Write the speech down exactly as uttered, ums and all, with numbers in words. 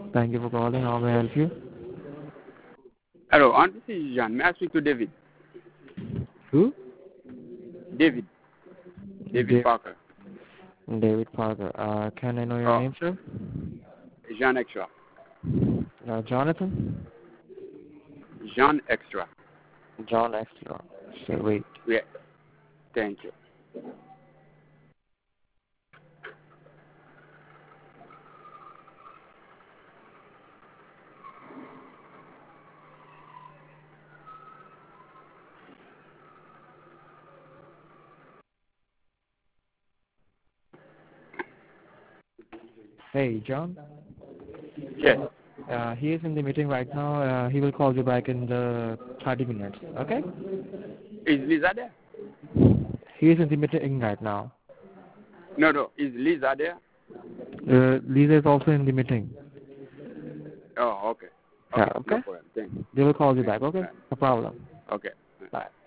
Thank you for calling. How may I help you? Hello, and this is Jean. May I speak to David? Who? David. David David. Parker. David Parker. Uh, can I know your Oh, name, sir? Jean Extra. Uh, Jonathan? Jean Extra. John Extra. So wait. Yeah. Thank you. Hey, John. Yes. Uh, he is in the meeting right now. Uh, he will call you back in the thirty minutes. Okay? Is Lisa there? He is in the meeting right now. No, no. Is Lisa there? Uh, Lisa is also in the meeting. Oh, okay. Yeah, Okay. okay? No problem. Thank you. They will call you Thank back. you. Okay? Bye. No problem. Okay. Bye.